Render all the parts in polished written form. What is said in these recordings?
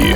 новости.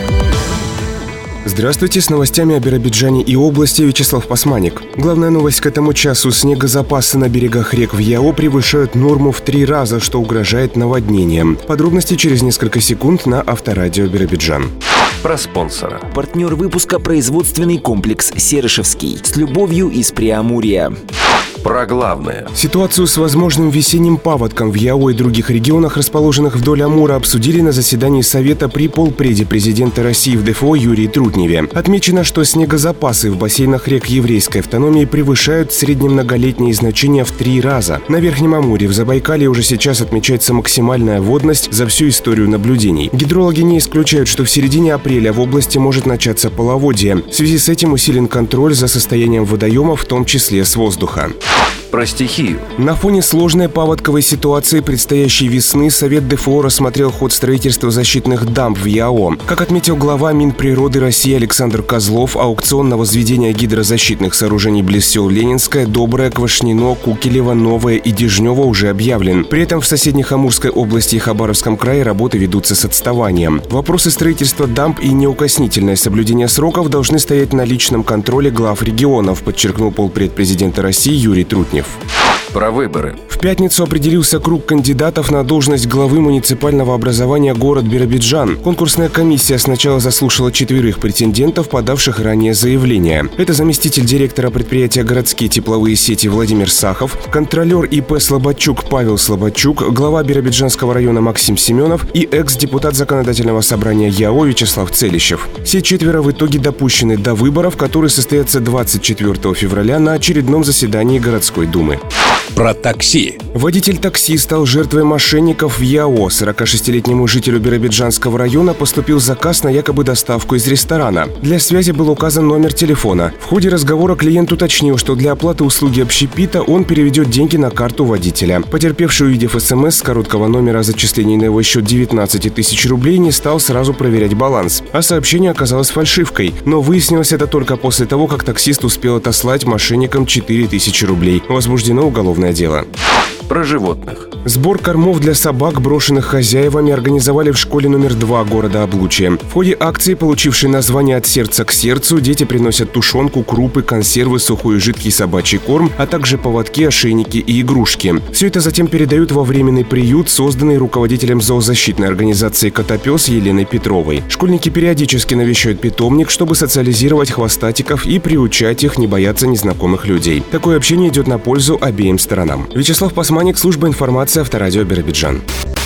Здравствуйте, с новостями о Биробиджане и области Вячеслав Пасманик. Главная новость к этому часу. Снегозапасы на берегах рек в ЯО превышают норму в 3 раза, что угрожает наводнением. Подробности через несколько секунд на Авторадио Биробиджан. Про спонсора. Партнер выпуска — производственный комплекс «Серышевский». С любовью из Преамурья. Про главное. Ситуацию с возможным весенним паводком в ЯО и других регионах, расположенных вдоль Амура, обсудили на заседании Совета при полпреде президента России в ДФО Юрии Трутневе. Отмечено, что снегозапасы в бассейнах рек еврейской автономии превышают среднемноголетние значения в 3 раза. На Верхнем Амуре в Забайкалье уже сейчас отмечается максимальная водность за всю историю наблюдений. Гидрологи не исключают, что в середине апреля в области может начаться половодье. В связи с этим усилен контроль за состоянием водоемов, в том числе с воздуха. Про стихию. На фоне сложной паводковой ситуации предстоящей весны Совет ДФО рассмотрел ход строительства защитных дамб в ЯО. Как отметил глава Минприроды России Александр Козлов, аукцион на возведение гидрозащитных сооружений близ сел Ленинское, Доброе, Квашнино, Кукелево, Новое и Дежнево уже объявлен. При этом в соседних Амурской области и Хабаровском крае работы ведутся с отставанием. Вопросы строительства дамб и неукоснительное соблюдение сроков должны стоять на личном контроле глав регионов, подчеркнул полпред президента России Юрий Трутнев. Про выборы. В пятницу определился круг кандидатов на должность главы муниципального образования город Биробиджан. Конкурсная комиссия сначала заслушала 4 претендентов, подавших ранее заявление. Это заместитель директора предприятия «Городские тепловые сети» Владимир Сахов, контролер ИП «Слободчук» Павел Слободчук, глава Биробиджанского района Максим Семенов и экс-депутат Законодательного собрания ЯО Вячеслав Целищев. Все 4 в итоге допущены до выборов, которые состоятся 24 февраля на очередном заседании городской думы. Про такси. Водитель такси стал жертвой мошенников в ЯО. 46-летнему жителю Биробиджанского района поступил заказ на якобы доставку из ресторана. Для связи был указан номер телефона. В ходе разговора клиент уточнил, что для оплаты услуги общепита он переведет деньги на карту водителя. Потерпевший, увидев СМС с короткого номера о зачислении на его счет 19 тысяч рублей, не стал сразу проверять баланс. А сообщение оказалось фальшивкой. Но выяснилось это только после того, как таксист успел отослать мошенникам 4000 рублей. Возбуждено уголовное дело. Про животных. Сбор кормов для собак, брошенных хозяевами, организовали в школе номер 2 города Облучья. В ходе акции, получившей название «От сердца к сердцу», дети приносят тушенку, крупы, консервы, сухой и жидкий собачий корм, а также поводки, ошейники и игрушки. Все это затем передают во временный приют, созданный руководителем зоозащитной организации «Котопес» Еленой Петровой. Школьники периодически навещают питомник, чтобы социализировать хвостатиков и приучать их не бояться незнакомых людей. Такое общение идет на пользу обеим сторонам. Вячеслав Пасманик, служба информации Авторадио Биробиджан.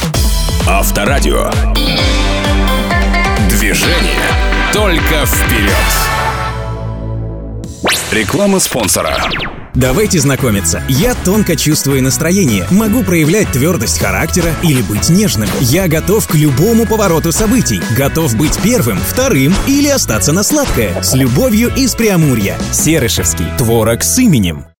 Авторадио. Движение только вперед. Реклама спонсора. Давайте знакомиться. Я тонко чувствую настроение, могу проявлять твердость характера или быть нежным. Я готов к любому повороту событий. Готов быть первым, вторым или остаться на сладкое. С любовью из Преамурья. Серышевский. Творог с именем.